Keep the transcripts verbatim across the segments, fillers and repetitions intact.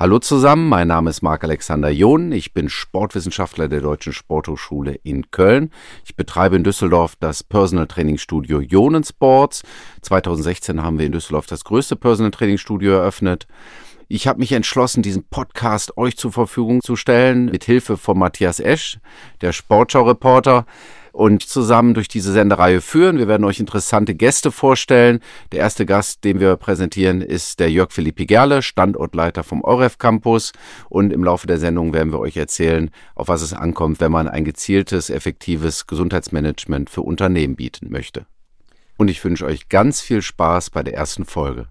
Hallo zusammen, mein Name ist Marc-Alexander John, ich bin Sportwissenschaftler der Deutschen Sporthochschule in Köln. Ich betreibe in Düsseldorf das Personal Training Studio Ionen Sports. zweitausendsechzehn haben wir in Düsseldorf das größte Personal Training Studio eröffnet. Ich habe mich entschlossen, diesen Podcast euch zur Verfügung zu stellen, mit Hilfe von Matthias Esch, der Sportschau-Reporter, und zusammen durch diese Sendereihe führen. Wir werden euch interessante Gäste vorstellen. Der erste Gast, den wir präsentieren, ist der Jörg Philippi Gerle, Standortleiter vom EUREF Campus. Und im Laufe der Sendung werden wir euch erzählen, auf was es ankommt, wenn man ein gezieltes, effektives Gesundheitsmanagement für Unternehmen bieten möchte. Und ich wünsche euch ganz viel Spaß bei der ersten Folge.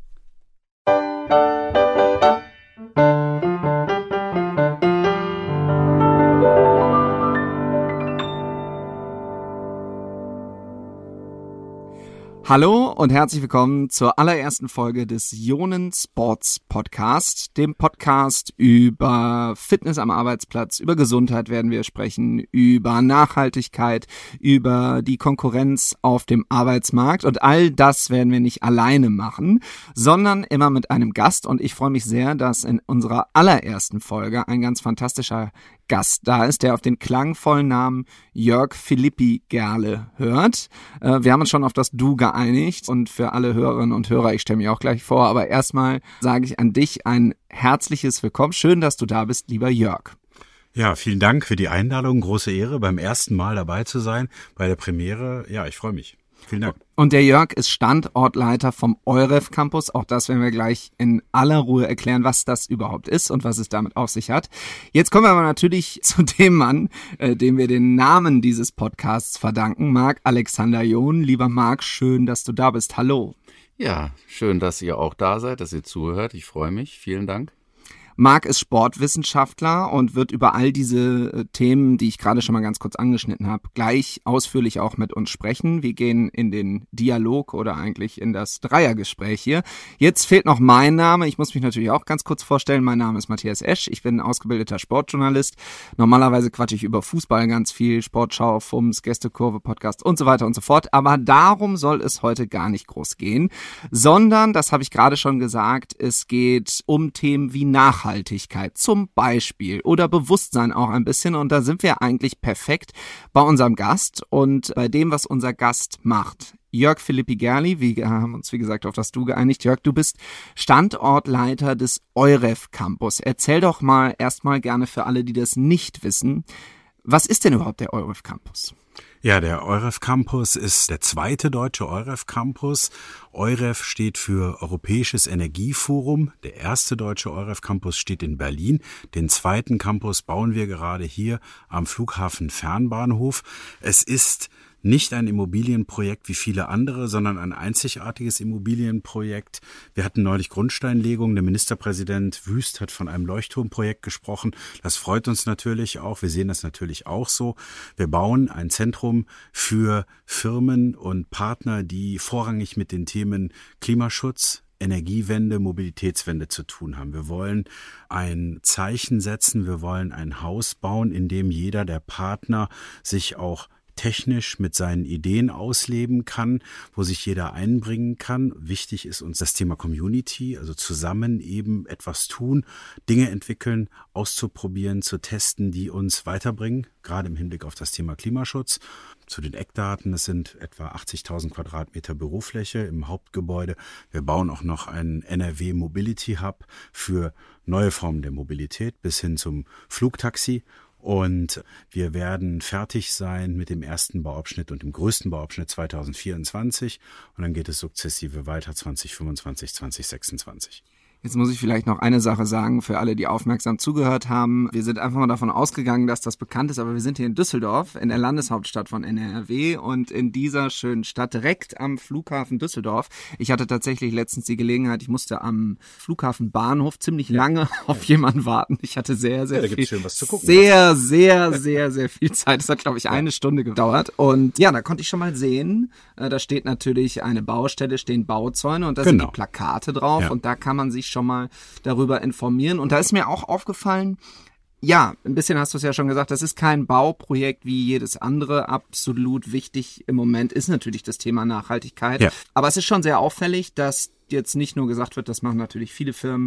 Hallo und herzlich willkommen zur allerersten Folge des Ionen Sports Podcast, dem Podcast über Fitness am Arbeitsplatz, über Gesundheit werden wir sprechen, über Nachhaltigkeit, über die Konkurrenz auf dem Arbeitsmarkt, und all das werden wir nicht alleine machen, sondern immer mit einem Gast, und ich freue mich sehr, dass in unserer allerersten Folge ein ganz fantastischer Gast da ist, der auf den klangvollen Namen Jörg Philippi Gerle hört. Äh, wir haben uns schon auf das Du geeinigt, und für alle Hörerinnen und Hörer, ich stelle mich auch gleich vor, aber erstmal sage ich an dich ein herzliches Willkommen. Schön, dass du da bist, lieber Jörg. Ja, vielen Dank für die Einladung. Große Ehre, beim ersten Mal dabei zu sein bei der Premiere. Ja, ich freue mich. Vielen Dank. Und der Jörg ist Standortleiter vom EUREF Campus. Auch das werden wir gleich in aller Ruhe erklären, was das überhaupt ist und was es damit auf sich hat. Jetzt kommen wir aber natürlich zu dem Mann, äh, dem wir den Namen dieses Podcasts verdanken, Marc-Alexander John. Lieber Marc, schön, dass du da bist. Hallo. Ja, schön, dass ihr auch da seid, dass ihr zuhört. Ich freue mich. Vielen Dank. Marc ist Sportwissenschaftler und wird über all diese äh, Themen, die ich gerade schon mal ganz kurz angeschnitten habe, gleich ausführlich auch mit uns sprechen. Wir gehen in den Dialog oder eigentlich in das Dreiergespräch hier. Jetzt fehlt noch mein Name. Ich muss mich natürlich auch ganz kurz vorstellen. Mein Name ist Matthias Esch. Ich bin ausgebildeter Sportjournalist. Normalerweise quatsche ich über Fußball ganz viel, Sportschau, F U M S, Gästekurve, Podcast und so weiter und so fort. Aber darum soll es heute gar nicht groß gehen, sondern, das habe ich gerade schon gesagt, es geht um Themen wie Nachhaltigkeit. Nachhaltigkeit zum Beispiel oder Bewusstsein auch ein bisschen, und da sind wir eigentlich perfekt bei unserem Gast und bei dem, was unser Gast macht. Jörg Philippi Gerle, wir haben uns wie gesagt auf das Du geeinigt. Jörg, du bist Standortleiter des EUREF Campus. Erzähl doch mal erstmal gerne für alle, die das nicht wissen, was ist denn überhaupt der EUREF Campus? Ja, der EUREF Campus ist der zweite deutsche EUREF Campus. EUREF steht für Europäisches Energieforum. Der erste deutsche EUREF Campus steht in Berlin. Den zweiten Campus bauen wir gerade hier am Flughafen Fernbahnhof. Es ist nicht ein Immobilienprojekt wie viele andere, sondern ein einzigartiges Immobilienprojekt. Wir hatten neulich Grundsteinlegung. Der Ministerpräsident Wüst hat von einem Leuchtturmprojekt gesprochen. Das freut uns natürlich auch. Wir sehen das natürlich auch so. Wir bauen ein Zentrum für Firmen und Partner, die vorrangig mit den Themen Klimaschutz, Energiewende, Mobilitätswende zu tun haben. Wir wollen ein Zeichen setzen. Wir wollen ein Haus bauen, in dem jeder der Partner sich auch technisch mit seinen Ideen ausleben kann, wo sich jeder einbringen kann. Wichtig ist uns das Thema Community, also zusammen eben etwas tun, Dinge entwickeln, auszuprobieren, zu testen, die uns weiterbringen, gerade im Hinblick auf das Thema Klimaschutz. Zu den Eckdaten, es sind etwa achtzigtausend Quadratmeter Bürofläche im Hauptgebäude. Wir bauen auch noch einen N R W Mobility Hub für neue Formen der Mobilität bis hin zum Flugtaxi. Und wir werden fertig sein mit dem ersten Bauabschnitt und dem größten Bauabschnitt zwanzig vierundzwanzig. Und dann geht es sukzessive weiter zwanzig fünfundzwanzig, zwanzig sechsundzwanzig. Jetzt muss ich vielleicht noch eine Sache sagen für alle, die aufmerksam zugehört haben. Wir sind einfach mal davon ausgegangen, dass das bekannt ist, aber wir sind hier in Düsseldorf, in der Landeshauptstadt von N R W, und in dieser schönen Stadt direkt am Flughafen Düsseldorf. Ich hatte tatsächlich letztens die Gelegenheit, ich musste am Flughafenbahnhof ziemlich lange ja. auf jemanden warten. Ich hatte sehr, sehr ja, da viel, gibt's schön was zu gucken, sehr, sehr, sehr, sehr viel Zeit. Das hat, glaube ich, ja. eine Stunde gedauert. Und ja, da konnte ich schon mal sehen, da steht natürlich eine Baustelle, stehen Bauzäune, und da genau. sind die Plakate drauf, ja. und da kann man sich schon mal darüber informieren. Und da ist mir auch aufgefallen, ja, ein bisschen hast du es ja schon gesagt, das ist kein Bauprojekt wie jedes andere. Absolut wichtig im Moment ist natürlich das Thema Nachhaltigkeit. Ja. Aber es ist schon sehr auffällig, dass jetzt nicht nur gesagt wird, das machen natürlich viele Firmen,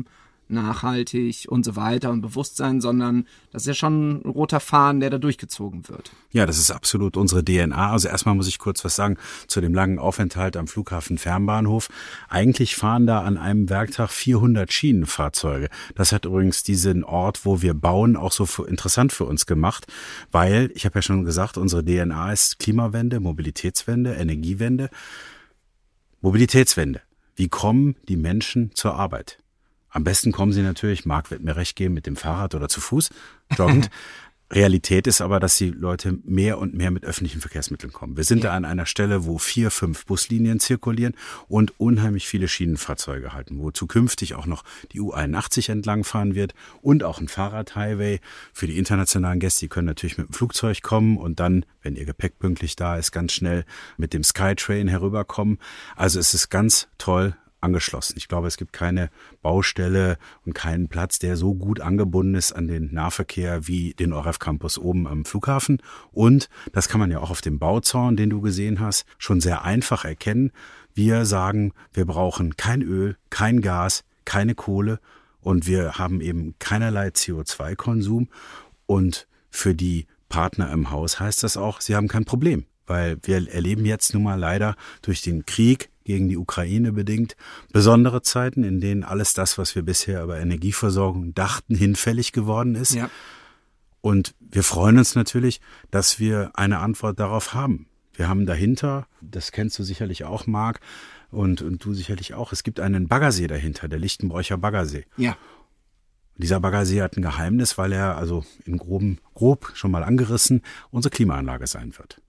nachhaltig und so weiter und Bewusstsein, sondern das ist ja schon ein roter Faden, der da durchgezogen wird. Ja, das ist absolut unsere D N A. Also erstmal muss ich kurz was sagen zu dem langen Aufenthalt am Flughafen Fernbahnhof. Eigentlich fahren da an einem Werktag vierhundert Schienenfahrzeuge. Das hat übrigens diesen Ort, wo wir bauen, auch so für, interessant für uns gemacht, weil, ich habe ja schon gesagt, unsere D N A ist Klimawende, Mobilitätswende, Energiewende. Mobilitätswende. Wie kommen die Menschen zur Arbeit? Am besten kommen sie natürlich, Marc wird mir recht geben, mit dem Fahrrad oder zu Fuß, joggend. Realität ist aber, dass die Leute mehr und mehr mit öffentlichen Verkehrsmitteln kommen. Wir sind ja. da an einer Stelle, wo vier, fünf Buslinien zirkulieren und unheimlich viele Schienenfahrzeuge halten, wo zukünftig auch noch die U einundachtzig entlangfahren wird und auch ein Fahrradhighway für die internationalen Gäste. Die können natürlich mit dem Flugzeug kommen und dann, wenn ihr Gepäck pünktlich da ist, ganz schnell mit dem Skytrain herüberkommen. Also es ist ganz toll angeschlossen. Ich glaube, es gibt keine Baustelle und keinen Platz, der so gut angebunden ist an den Nahverkehr wie den ORF Campus oben am Flughafen. Und das kann man ja auch auf dem Bauzaun, den du gesehen hast, schon sehr einfach erkennen. Wir sagen, wir brauchen kein Öl, kein Gas, keine Kohle und wir haben eben keinerlei C O zwei Konsum. Und für die Partner im Haus heißt das auch, sie haben kein Problem, weil wir erleben jetzt nun mal leider durch den Krieg gegen die Ukraine bedingt besondere Zeiten, in denen alles das, was wir bisher über Energieversorgung dachten, hinfällig geworden ist. Ja. Und wir freuen uns natürlich, dass wir eine Antwort darauf haben. Wir haben dahinter, das kennst du sicherlich auch, Marc, und, und du sicherlich auch, es gibt einen Baggersee dahinter, der Lichtenbroicher Baggersee. Ja. Dieser Baggersee hat ein Geheimnis, weil er, also in groben, grob schon mal angerissen, unsere Klimaanlage sein wird.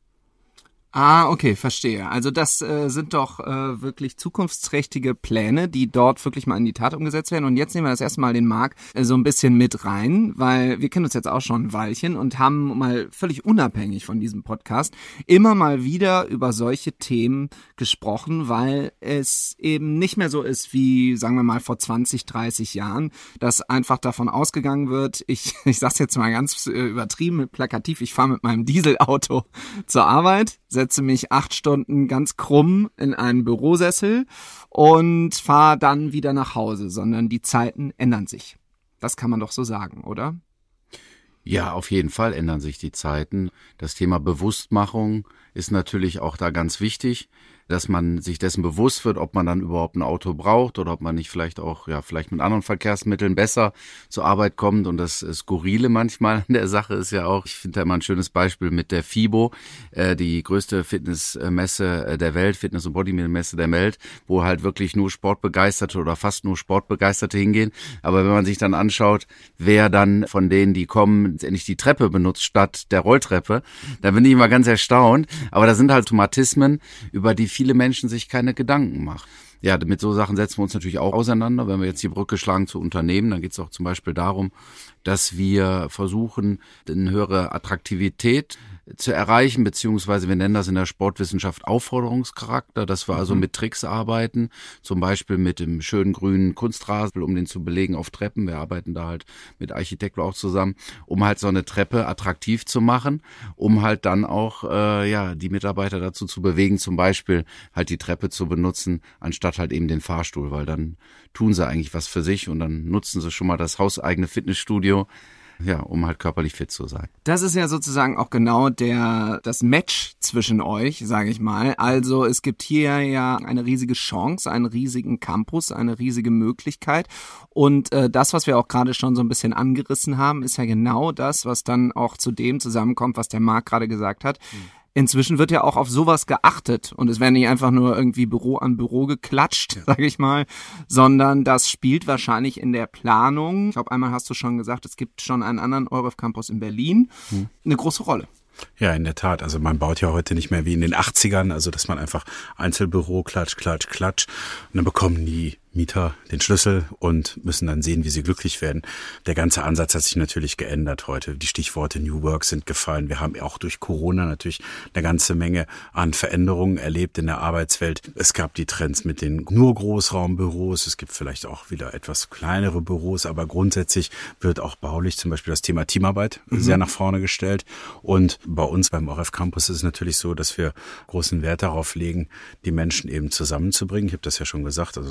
Ah, okay, verstehe. Also das äh, sind doch äh, wirklich zukunftsträchtige Pläne, die dort wirklich mal in die Tat umgesetzt werden. Und jetzt nehmen wir das erstmal den Marc äh, so ein bisschen mit rein, weil wir kennen uns jetzt auch schon ein Weilchen und haben mal völlig unabhängig von diesem Podcast immer mal wieder über solche Themen gesprochen, weil es eben nicht mehr so ist wie, sagen wir mal, vor zwanzig, dreißig Jahren, dass einfach davon ausgegangen wird, ich, ich sag's jetzt mal ganz äh, übertrieben, plakativ, ich fahre mit meinem Dieselauto zur Arbeit, setze mich acht Stunden ganz krumm in einen Bürosessel und fahre dann wieder nach Hause, sondern die Zeiten ändern sich. Das kann man doch so sagen, oder? Ja, auf jeden Fall ändern sich die Zeiten. Das Thema Bewusstmachung ist natürlich auch da ganz wichtig, dass man sich dessen bewusst wird, ob man dann überhaupt ein Auto braucht oder ob man nicht vielleicht auch, ja, vielleicht mit anderen Verkehrsmitteln besser zur Arbeit kommt. Und das Skurrile manchmal an der Sache ist ja auch, ich finde da immer ein schönes Beispiel mit der FIBO, äh, die größte Fitnessmesse der Welt, Fitness- und Bodybuilding-Messe der Welt, wo halt wirklich nur Sportbegeisterte oder fast nur Sportbegeisterte hingehen. Aber wenn man sich dann anschaut, wer dann von denen, die kommen, endlich die Treppe benutzt statt der Rolltreppe, dann bin ich immer ganz erstaunt. Aber da sind halt Automatismen, über die viele Menschen sich keine Gedanken machen. Ja, mit so Sachen setzen wir uns natürlich auch auseinander. Wenn wir jetzt die Brücke schlagen zu Unternehmen, dann geht es auch zum Beispiel darum, dass wir versuchen, eine höhere Attraktivität zu erreichen, beziehungsweise wir nennen das in der Sportwissenschaft Aufforderungscharakter, dass wir also mit Tricks arbeiten, zum Beispiel mit dem schönen grünen Kunstrasen, um den zu belegen auf Treppen. Wir arbeiten da halt mit Architekten auch zusammen, um halt so eine Treppe attraktiv zu machen, um halt dann auch äh, ja die Mitarbeiter dazu zu bewegen, zum Beispiel halt die Treppe zu benutzen, anstatt halt eben den Fahrstuhl, weil dann tun sie eigentlich was für sich und dann nutzen sie schon mal das hauseigene Fitnessstudio, ja, um halt körperlich fit zu sein. Das ist ja sozusagen auch genau der das Match zwischen euch, sage ich mal. Also es gibt hier ja eine riesige Chance, einen riesigen Campus, eine riesige Möglichkeit. Und äh, das, was wir auch gerade schon so ein bisschen angerissen haben, ist ja genau das, was dann auch zu dem zusammenkommt, was der Marc gerade gesagt hat. Hm. Inzwischen wird ja auch auf sowas geachtet und es werden nicht einfach nur irgendwie Büro an Büro geklatscht, ja. sage ich mal, sondern das spielt wahrscheinlich in der Planung, ich glaube einmal hast du schon gesagt, es gibt schon einen anderen ORF Campus in Berlin, hm. eine große Rolle. Ja, in der Tat. Also man baut ja heute nicht mehr wie in den achtzigern, also dass man einfach Einzelbüro, klatsch, klatsch, klatsch und dann bekommen die Mieter den Schlüssel und müssen dann sehen, wie sie glücklich werden. Der ganze Ansatz hat sich natürlich geändert heute. Die Stichworte New Work sind gefallen. Wir haben auch durch Corona natürlich eine ganze Menge an Veränderungen erlebt in der Arbeitswelt. Es gab die Trends mit den nur Großraumbüros. Es gibt vielleicht auch wieder etwas kleinere Büros, aber grundsätzlich wird auch baulich zum Beispiel das Thema Teamarbeit mhm. sehr nach vorne gestellt. Und bei uns beim ORF Campus ist es natürlich so, dass wir großen Wert darauf legen, die Menschen eben zusammenzubringen. Ich habe das ja schon gesagt. Also zum Beispiel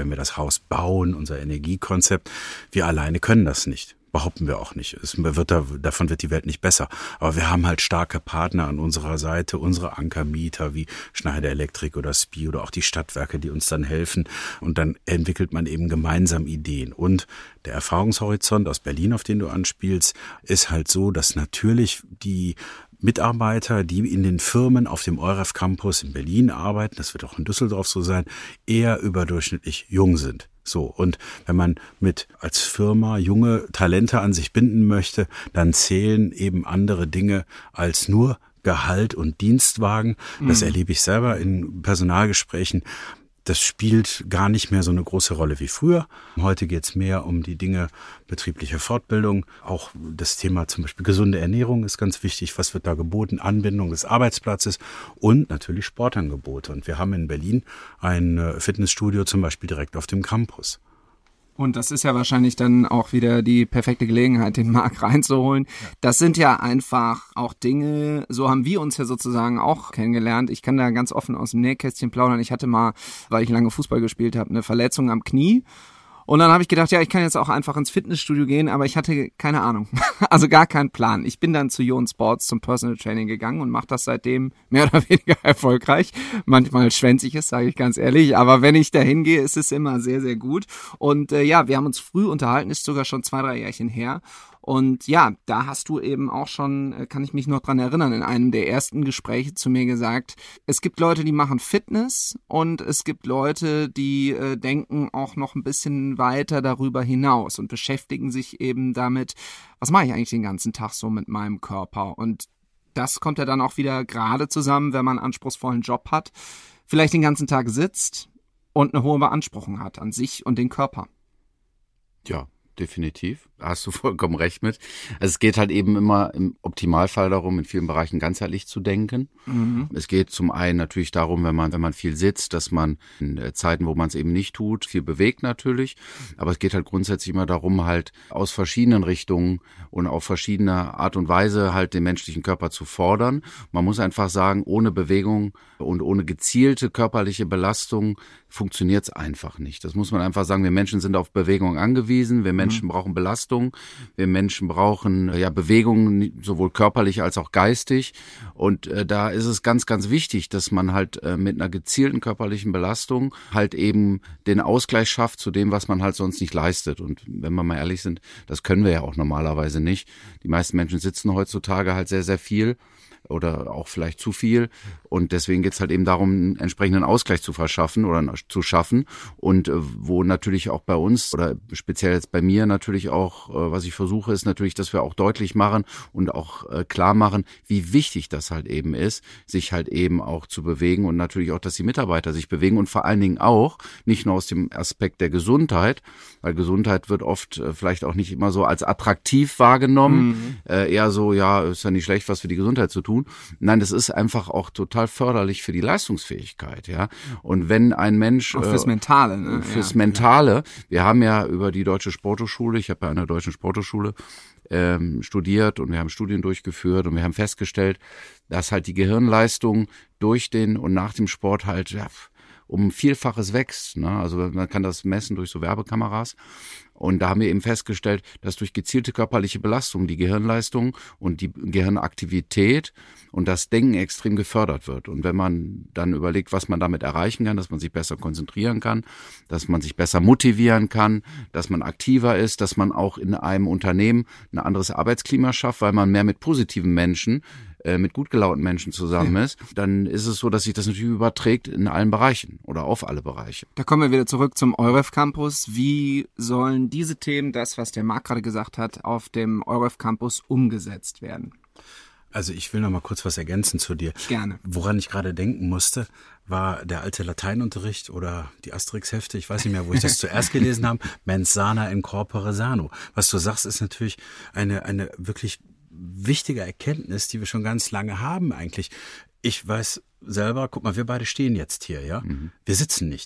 wenn wir das Haus bauen, unser Energiekonzept. Wir alleine können das nicht. Behaupten wir auch nicht. Es wird da, davon wird die Welt nicht besser. Aber wir haben halt starke Partner an unserer Seite, unsere Ankermieter wie Schneider Elektrik oder S P I oder auch die Stadtwerke, die uns dann helfen. Und dann entwickelt man eben gemeinsam Ideen. Und der Erfahrungshorizont aus Berlin, auf den du anspielst, ist halt so, dass natürlich die Mitarbeiter, die in den Firmen auf dem EUREF Campus in Berlin arbeiten, das wird auch in Düsseldorf so sein, eher überdurchschnittlich jung sind. So, und wenn man mit als Firma junge Talente an sich binden möchte, dann zählen eben andere Dinge als nur Gehalt und Dienstwagen. Das mhm. erlebe ich selber in Personalgesprächen. Das spielt gar nicht mehr so eine große Rolle wie früher. Heute geht es mehr um die Dinge betriebliche Fortbildung. Auch das Thema zum Beispiel gesunde Ernährung ist ganz wichtig. Was wird da geboten? Anbindung des Arbeitsplatzes und natürlich Sportangebote. Und wir haben in Berlin ein Fitnessstudio zum Beispiel direkt auf dem Campus. Und das ist ja wahrscheinlich dann auch wieder die perfekte Gelegenheit, den Marc reinzuholen. Ja. Das sind ja einfach auch Dinge, so haben wir uns ja sozusagen auch kennengelernt. Ich kann da ganz offen aus dem Nähkästchen plaudern. Ich hatte mal, weil ich lange Fußball gespielt habe, eine Verletzung am Knie. Und dann habe ich gedacht, ja, ich kann jetzt auch einfach ins Fitnessstudio gehen, aber ich hatte keine Ahnung, also gar keinen Plan. Ich bin dann zu Jon Sports zum Personal Training gegangen und mache das seitdem mehr oder weniger erfolgreich. Manchmal schwänze ich es, sage ich ganz ehrlich, aber wenn ich da hingehe, ist es immer sehr, sehr gut. Und äh, ja, wir haben uns früh unterhalten, ist sogar schon zwei, drei Jährchen her. Und ja, da hast du eben auch schon, kann ich mich noch dran erinnern, in einem der ersten Gespräche zu mir gesagt, es gibt Leute, die machen Fitness und es gibt Leute, die äh, denken auch noch ein bisschen weiter darüber hinaus und beschäftigen sich eben damit, was mache ich eigentlich den ganzen Tag so mit meinem Körper? Und das kommt ja dann auch wieder gerade zusammen, wenn man einen anspruchsvollen Job hat, vielleicht den ganzen Tag sitzt und eine hohe Beanspruchung hat an sich und den Körper. Ja. Definitiv, hast du vollkommen recht mit. Also es geht halt eben immer im Optimalfall darum, in vielen Bereichen ganzheitlich zu denken. Mhm. Es geht zum einen natürlich darum, wenn man wenn man viel sitzt, dass man in Zeiten, wo man es eben nicht tut, viel bewegt natürlich. Aber es geht halt grundsätzlich immer darum, halt aus verschiedenen Richtungen und auf verschiedene Art und Weise halt den menschlichen Körper zu fordern. Man muss einfach sagen, ohne Bewegung und ohne gezielte körperliche Belastung funktioniert es einfach nicht. Das muss man einfach sagen. Wir Menschen sind auf Bewegung angewiesen. Wir Menschen mhm. brauchen Belastung. Wir Menschen brauchen ja Bewegung, sowohl körperlich als auch geistig. Und äh, da ist es ganz, ganz wichtig, dass man halt äh, mit einer gezielten körperlichen Belastung halt eben den Ausgleich schafft zu dem, was man halt sonst nicht leistet. Und wenn wir mal ehrlich sind, das können wir ja auch normalerweise nicht. Die meisten Menschen sitzen heutzutage halt sehr, sehr viel oder auch vielleicht zu viel. Und deswegen geht es halt eben darum, einen entsprechenden Ausgleich zu verschaffen oder zu schaffen. Und äh, wo natürlich auch bei uns oder speziell jetzt bei mir natürlich auch, äh, was ich versuche, ist natürlich, dass wir auch deutlich machen und auch äh, klar machen, wie wichtig das halt eben ist, sich halt eben auch zu bewegen und natürlich auch, dass die Mitarbeiter sich bewegen und vor allen Dingen auch, nicht nur aus dem Aspekt der Gesundheit, weil Gesundheit wird oft äh, vielleicht auch nicht immer so als attraktiv wahrgenommen, mhm. äh, eher so, ja, ist ja nicht schlecht, was für die Gesundheit zu tun. Nein, das ist einfach auch total förderlich für die Leistungsfähigkeit, ja. Und wenn ein Mensch auch fürs Mentale, ne? äh, fürs ja. Mentale, wir haben ja über die Deutsche Sporthochschule, ich habe bei einer deutschen Sporthochschule ähm, studiert und wir haben Studien durchgeführt und wir haben festgestellt, dass halt die Gehirnleistung durch den und nach dem Sport halt ja, um Vielfaches wächst, ne? Also man kann das messen durch so Werbekameras. Und da haben wir eben festgestellt, dass durch gezielte körperliche Belastung die Gehirnleistung und die Gehirnaktivität und das Denken extrem gefördert wird. Und wenn man dann überlegt, was man damit erreichen kann, dass man sich besser konzentrieren kann, dass man sich besser motivieren kann, dass man aktiver ist, dass man auch in einem Unternehmen ein anderes Arbeitsklima schafft, weil man mehr mit positiven Menschen mit gut gelaunten Menschen zusammen ist, dann ist es so, dass sich das natürlich überträgt in allen Bereichen oder auf alle Bereiche. Da kommen wir wieder zurück zum EUREF Campus. Wie sollen diese Themen, das, was der Marc gerade gesagt hat, auf dem EUREF Campus umgesetzt werden? Also ich will noch mal kurz was ergänzen zu dir. Gerne. Woran ich gerade denken musste, war der alte Lateinunterricht oder die Asterix-Hefte, ich weiß nicht mehr, wo ich das zuerst gelesen habe, Mens sana in corpore sano. Was du sagst, ist natürlich eine eine wirklich wichtige Erkenntnis, die wir schon ganz lange haben eigentlich. Ich weiß selber, guck mal, wir beide stehen jetzt hier, ja. Mhm. Wir sitzen nicht.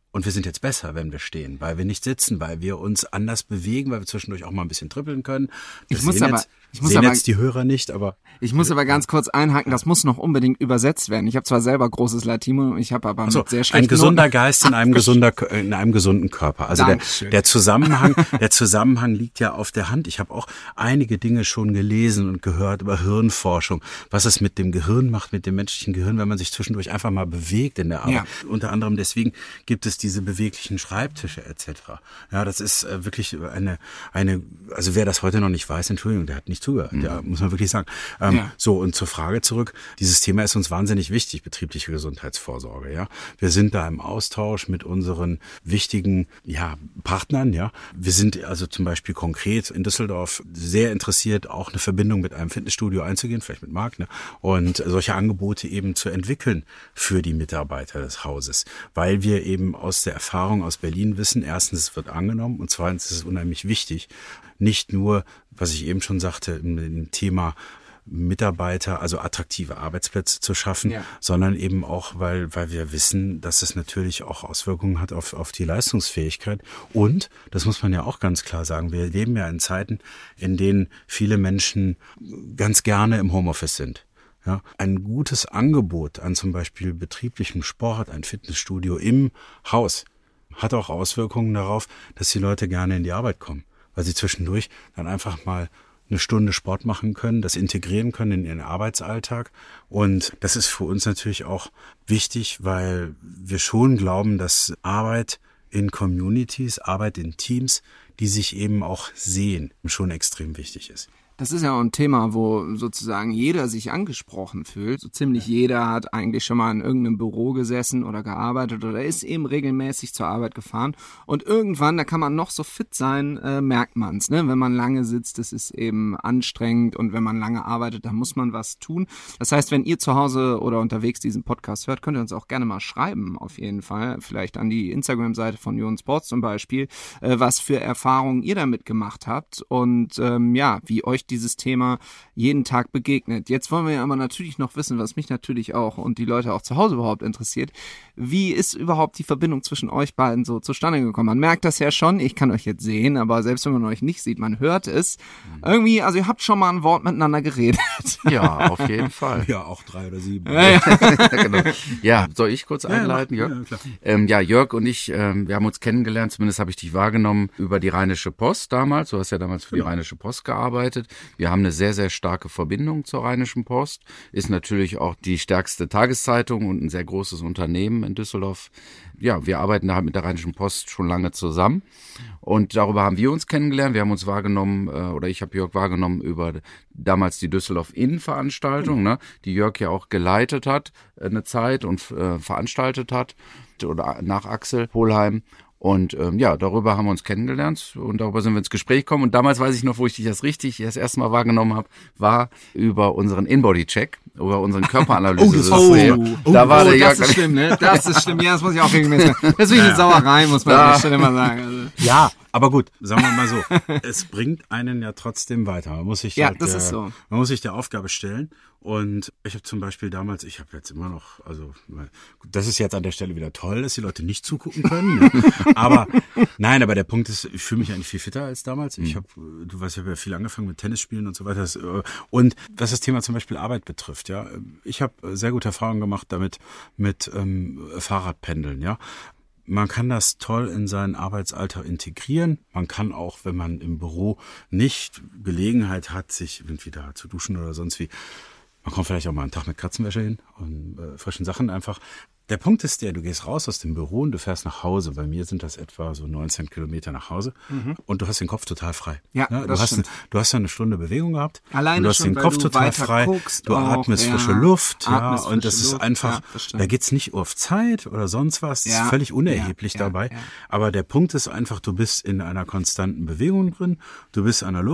Und wir sind jetzt besser, wenn wir stehen, weil wir nicht sitzen, weil wir uns anders bewegen, weil wir zwischendurch auch mal ein bisschen trippeln können. Das ich muss sehen aber, jetzt, ich muss sehen aber, jetzt die Hörer nicht, aber... Ich muss aber ganz kurz einhaken, das muss noch unbedingt übersetzt werden. Ich habe zwar selber großes Latino, ich habe aber also, mit sehr schlechten ein gesunder Noten. Geist in einem gesunder, in einem gesunden Körper. Also der, der Zusammenhang, der Zusammenhang liegt ja auf der Hand. Ich habe auch einige Dinge schon gelesen und gehört über Hirnforschung, was es mit dem Gehirn macht, mit dem menschlichen Gehirn, wenn man sich zwischendurch einfach mal bewegt in der Arbeit. Ja. Unter anderem deswegen gibt es diese beweglichen Schreibtische et cetera. Ja, das ist äh, wirklich eine, eine, also wer das heute noch nicht weiß, Entschuldigung, der hat nicht zugehört, mhm. ja, muss man wirklich sagen. Ähm, ja. So, und zur Frage zurück, dieses Thema ist uns wahnsinnig wichtig, betriebliche Gesundheitsvorsorge, ja. Wir sind da im Austausch mit unseren wichtigen, ja, Partnern, ja. Wir sind also zum Beispiel konkret in Düsseldorf sehr interessiert, auch eine Verbindung mit einem Fitnessstudio einzugehen, vielleicht mit Marc, ne, und solche Angebote eben zu entwickeln für die Mitarbeiter des Hauses, weil wir eben aus der Erfahrung aus Berlin wissen, erstens, es wird angenommen und zweitens ist es unheimlich wichtig, nicht nur, was ich eben schon sagte, im Thema Mitarbeiter, also attraktive Arbeitsplätze zu schaffen, ja. sondern eben auch, weil weil wir wissen, dass es natürlich auch Auswirkungen hat auf auf die Leistungsfähigkeit. Und, das muss man ja auch ganz klar sagen, wir leben ja in Zeiten, in denen viele Menschen ganz gerne im Homeoffice sind. Ja, ein gutes Angebot an zum Beispiel betrieblichem Sport, ein Fitnessstudio im Haus, hat auch Auswirkungen darauf, dass die Leute gerne in die Arbeit kommen, weil sie zwischendurch dann einfach mal eine Stunde Sport machen können, das integrieren können in ihren Arbeitsalltag. Und das ist für uns natürlich auch wichtig, weil wir schon glauben, dass Arbeit in Communities, Arbeit in Teams, die sich eben auch sehen, schon extrem wichtig ist. Das ist ja auch ein Thema, wo sozusagen jeder sich angesprochen fühlt. So ziemlich ja. jeder hat eigentlich schon mal in irgendeinem Büro gesessen oder gearbeitet oder ist eben regelmäßig zur Arbeit gefahren. Und irgendwann, da kann man noch so fit sein, äh, merkt man's, ne? Wenn man lange sitzt, das ist eben anstrengend, und wenn man lange arbeitet, dann muss man was tun. Das heißt, wenn ihr zu Hause oder unterwegs diesen Podcast hört, könnt ihr uns auch gerne mal schreiben, auf jeden Fall. Vielleicht an die Instagram-Seite von Jonen Sports zum Beispiel, äh, was für Erfahrungen ihr damit gemacht habt und ähm, ja, wie euch dieses Thema jeden Tag begegnet. Jetzt wollen wir ja aber natürlich noch wissen, was mich natürlich auch und die Leute auch zu Hause überhaupt interessiert. Wie ist überhaupt die Verbindung zwischen euch beiden so zustande gekommen? Man merkt das ja schon, ich kann euch jetzt sehen, aber selbst wenn man euch nicht sieht, man hört es. Irgendwie, also ihr habt schon mal ein Wort miteinander geredet. Ja, auf jeden Fall. Ja, auch drei oder sieben. Ja, ja. Genau. Ja, soll ich kurz einleiten, ja, Jörg? Ja, klar. Ähm, ja, Jörg und ich, ähm, wir haben uns kennengelernt, zumindest habe ich dich wahrgenommen über die Rheinische Post damals. Du hast ja damals für die Rheinische Post gearbeitet. Wir haben eine sehr, sehr starke Verbindung zur Rheinischen Post. Ist natürlich auch die stärkste Tageszeitung und ein sehr großes Unternehmen in Düsseldorf. Ja, wir arbeiten da mit der Rheinischen Post schon lange zusammen. Und darüber haben wir uns kennengelernt. Wir haben uns wahrgenommen, äh, oder ich habe Jörg wahrgenommen über damals die Düsseldorf Innenveranstaltung, ne, die Jörg ja auch geleitet hat äh, eine Zeit und äh, veranstaltet hat, oder nach Axel Polheim. Und ähm, ja, darüber haben wir uns kennengelernt und darüber sind wir ins Gespräch gekommen. Und damals weiß ich noch, wo ich dich das richtig das erste Mal wahrgenommen habe, war über unseren In-Body-Check, über unseren Körperanalyse-System. Oh, oh, da war oh, der das ist schlimm, ne? Das ist schlimm. Ja, das muss ich auch regelmäßig sagen. Das ist wie eine Sauerei, muss man an der Stelle mal sagen. Also. Ja, aber gut, sagen wir mal so, es bringt einen ja trotzdem weiter. Man muss sich ja, halt, das äh, ist so. Man muss sich der Aufgabe stellen. Und ich habe zum Beispiel damals, ich habe jetzt immer noch, also das ist jetzt an der Stelle wieder toll, dass die Leute nicht zugucken können. Ne? Aber nein, aber der Punkt ist, ich fühle mich eigentlich viel fitter als damals. Ich habe, du weißt, ich habe ja viel angefangen mit Tennisspielen und so weiter. Und was das Thema zum Beispiel Arbeit betrifft, ja, ich habe sehr gute Erfahrungen gemacht damit mit ähm, Fahrradpendeln, ja. Man kann das toll in seinen Arbeitsalltag integrieren. Man kann auch, wenn man im Büro nicht Gelegenheit hat, sich irgendwie da zu duschen oder sonst wie, man kommt vielleicht auch mal einen Tag mit Katzenwäsche hin und äh, frischen Sachen einfach. Der Punkt ist der, du gehst raus aus dem Büro und du fährst nach Hause. Bei mir sind das etwa so neunzehn Kilometer nach Hause. Mhm. Und du hast den Kopf total frei. Ja, ja, du das hast, stimmt. Du hast ja eine Stunde Bewegung gehabt. Alleine du hast schon, den Kopf du total frei. Guckst du auch, atmest ja, frische Luft. Ja, atmest und das frische ist Luft. einfach, Ja, das da geht's nicht auf Zeit oder sonst was. Das ja, ist völlig unerheblich ja, ja, dabei. Ja. Aber der Punkt ist einfach, du bist in einer konstanten Bewegung drin. Du bist an der Luft.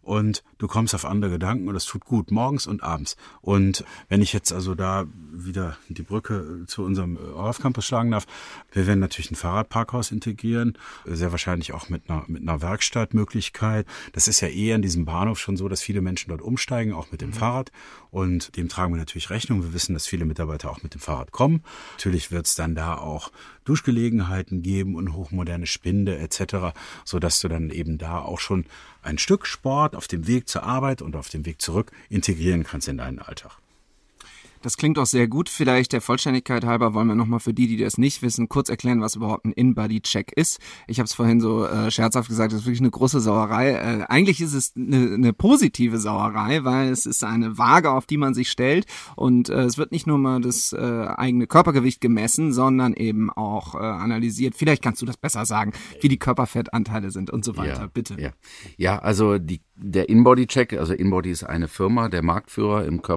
und du kommst auf andere Gedanken und das tut gut, morgens und abends. Und wenn ich jetzt also da wieder die Brücke zu unserem ORF Campus schlagen darf, wir werden natürlich ein Fahrradparkhaus integrieren, sehr wahrscheinlich auch mit einer, mit einer Werkstattmöglichkeit. Das ist ja eh an diesem Bahnhof schon so, dass viele Menschen dort umsteigen, auch mit dem mhm. Fahrrad, und dem tragen wir natürlich Rechnung. Wir wissen, dass viele Mitarbeiter auch mit dem Fahrrad kommen. Natürlich wird es dann da auch Duschgelegenheiten geben und hochmoderne Spinde et cetera, sodass du dann eben da auch schon ein Stück Sport auf dem Weg zur Arbeit und auf dem Weg zurück integrieren kannst in deinen Alltag. Das klingt auch sehr gut. Vielleicht der Vollständigkeit halber wollen wir nochmal für die, die das nicht wissen, kurz erklären, was überhaupt ein In-Body-Check ist. Ich habe es vorhin so äh, scherzhaft gesagt, das ist wirklich eine große Sauerei. Äh, eigentlich ist es eine, eine positive Sauerei, weil es ist eine Waage, auf die man sich stellt, und äh, es wird nicht nur mal das äh, eigene Körpergewicht gemessen, sondern eben auch äh, analysiert. Vielleicht kannst du das besser sagen, wie die Körperfettanteile sind und so weiter. Ja, bitte. Ja, ja also die, der In-Body-Check, also In-Body ist eine Firma, der Marktführer im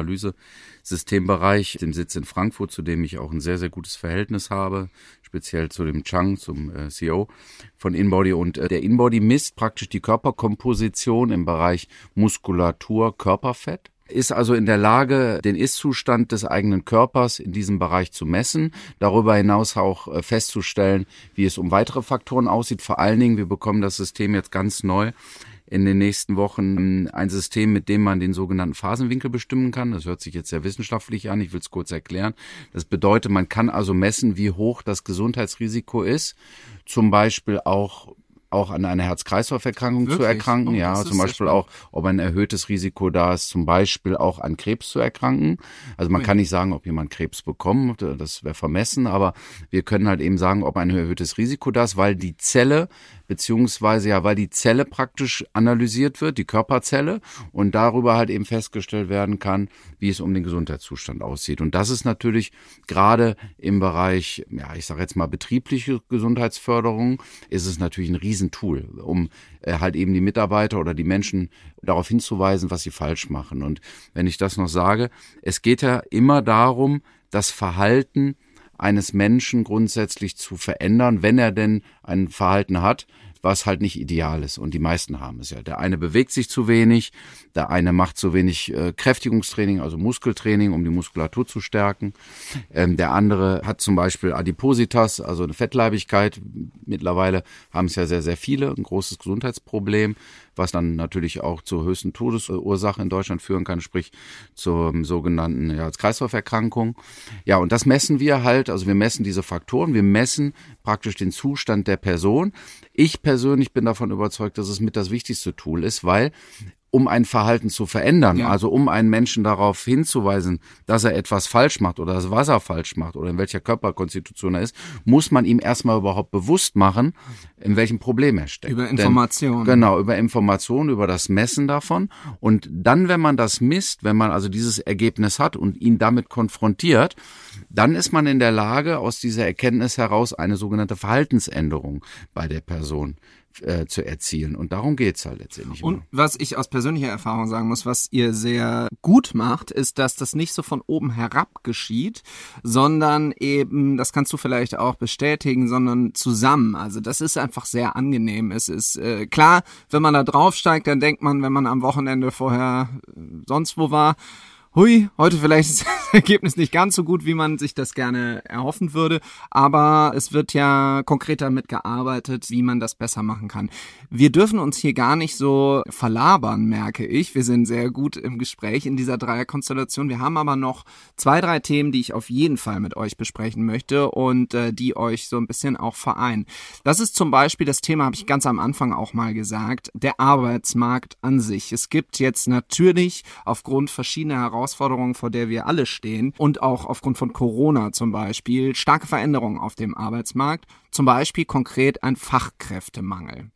Körperanalyse-Systembereich, dem Sitz in Frankfurt, zu dem ich auch ein sehr, sehr gutes Verhältnis habe, speziell zu dem Chang, zum äh, C E O von InBody. Und äh, der InBody misst praktisch die Körperkomposition im Bereich Muskulatur, Körperfett. Ist also in der Lage, den Ist-Zustand des eigenen Körpers in diesem Bereich zu messen, darüber hinaus auch äh, festzustellen, wie es um weitere Faktoren aussieht. Vor allen Dingen, wir bekommen das System jetzt ganz neu in den nächsten Wochen, ein System, mit dem man den sogenannten Phasenwinkel bestimmen kann. Das hört sich jetzt sehr wissenschaftlich an, ich will es kurz erklären. Das bedeutet, man kann also messen, wie hoch das Gesundheitsrisiko ist, zum Beispiel auch auch an einer Herz-Kreislauf-Erkrankung zu erkranken, oh, ja, zum Beispiel auch, ob ein erhöhtes Risiko da ist, zum Beispiel auch an Krebs zu erkranken. Also man okay. kann nicht sagen, ob jemand Krebs bekommt, das wäre vermessen, aber wir können halt eben sagen, ob ein erhöhtes Risiko da ist, weil die Zelle, beziehungsweise ja, weil die Zelle praktisch analysiert wird, die Körperzelle, und darüber halt eben festgestellt werden kann, wie es um den Gesundheitszustand aussieht. Und das ist natürlich gerade im Bereich, ja, ich sage jetzt mal betriebliche Gesundheitsförderung, ist es natürlich ein Riesentool, um äh, halt eben die Mitarbeiter oder die Menschen darauf hinzuweisen, was sie falsch machen. Und wenn ich das noch sage, es geht ja immer darum, das Verhalten eines Menschen grundsätzlich zu verändern, wenn er denn ein Verhalten hat, was halt nicht ideal ist. Und die meisten haben es ja. Der eine bewegt sich zu wenig, der eine macht zu wenig äh, Kräftigungstraining, also Muskeltraining, um die Muskulatur zu stärken. Ähm, der andere hat zum Beispiel Adipositas, also eine Fettleibigkeit. Mittlerweile haben es ja sehr, sehr viele, ein großes Gesundheitsproblem, was dann natürlich auch zur höchsten Todesursache in Deutschland führen kann, sprich zur sogenannten ja, Herz-Kreislauf-Erkrankung. Ja, und das messen wir halt, also wir messen diese Faktoren, wir messen praktisch den Zustand der Person. Ich persönlich bin davon überzeugt, dass es mit das wichtigste Tool ist, weil um ein Verhalten zu verändern, ja. also um einen Menschen darauf hinzuweisen, dass er etwas falsch macht oder das, was er falsch macht oder in welcher Körperkonstitution er ist, muss man ihm erstmal überhaupt bewusst machen, in welchem Problem er steckt. Über Informationen. Genau, über Informationen, über das Messen davon. Und dann, wenn man das misst, wenn man also dieses Ergebnis hat und ihn damit konfrontiert, dann ist man in der Lage, aus dieser Erkenntnis heraus eine sogenannte Verhaltensänderung bei der Person Äh, zu erzielen. Und darum geht's halt letztendlich. Und was ich aus persönlicher Erfahrung sagen muss, was ihr sehr gut macht, ist, dass das nicht so von oben herab geschieht, sondern eben, das kannst du vielleicht auch bestätigen, sondern zusammen. Also das ist einfach sehr angenehm. Es ist äh, klar, wenn man da draufsteigt, dann denkt man, wenn man am Wochenende vorher äh, sonst wo war, hui, heute vielleicht ist das Ergebnis nicht ganz so gut, wie man sich das gerne erhoffen würde, aber es wird ja konkret damit gearbeitet, wie man das besser machen kann. Wir dürfen uns hier gar nicht so verlabern, merke ich. Wir sind sehr gut im Gespräch in dieser Dreierkonstellation. Wir haben aber noch zwei, drei Themen, die ich auf jeden Fall mit euch besprechen möchte und äh, die euch so ein bisschen auch vereinen. Das ist zum Beispiel das Thema, habe ich ganz am Anfang auch mal gesagt, der Arbeitsmarkt an sich. Es gibt jetzt natürlich aufgrund verschiedener Herausforderungen Herausforderungen, vor der wir alle stehen und auch aufgrund von Corona zum Beispiel, starke Veränderungen auf dem Arbeitsmarkt, zum Beispiel konkret ein Fachkräftemangel.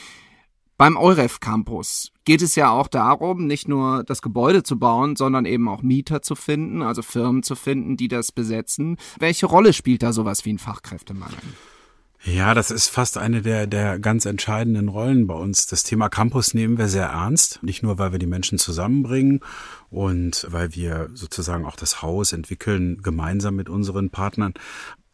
Beim ORF Campus geht es ja auch darum, nicht nur das Gebäude zu bauen, sondern eben auch Mieter zu finden, also Firmen zu finden, die das besetzen. Welche Rolle spielt da sowas wie ein Fachkräftemangel? Ja, das ist fast eine der, der ganz entscheidenden Rollen bei uns. Das Thema Campus nehmen wir sehr ernst. Nicht nur, weil wir die Menschen zusammenbringen und weil wir sozusagen auch das Haus entwickeln, gemeinsam mit unseren Partnern.